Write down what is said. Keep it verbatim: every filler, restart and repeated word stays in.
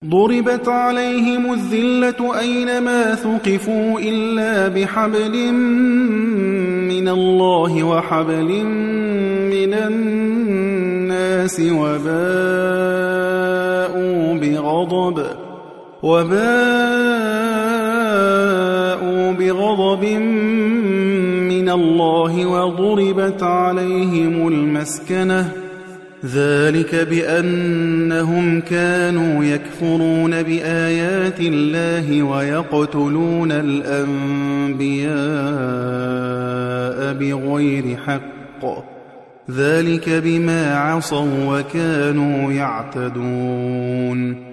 ضربت عليهم الذلة أينما ثقفوا إلا بحبل من الله وحبل من الناس وباءوا بغضب وباءوا بغضب من الله وضربت عليهم المسكنة ذلك بأنهم كانوا يكفرون بآيات الله ويقتلون الأنبياء بغير حق ذلك بما عصوا وكانوا يعتدون